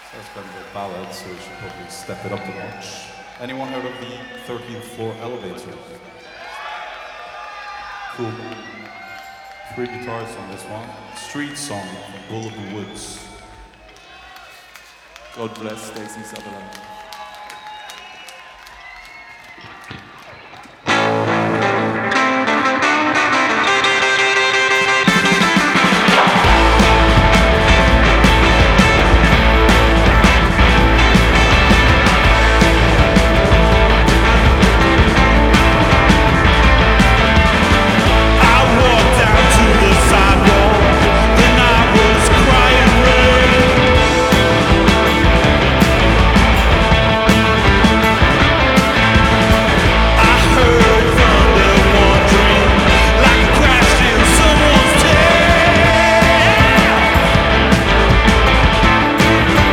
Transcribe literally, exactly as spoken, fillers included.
That's kind of a ballad, so we should probably step it up a notch. Anyone heard of the thirteenth floor elevator? Cool. Three guitars on this one. Street Song from Bull of the Woods. God bless Stacey Sutherland.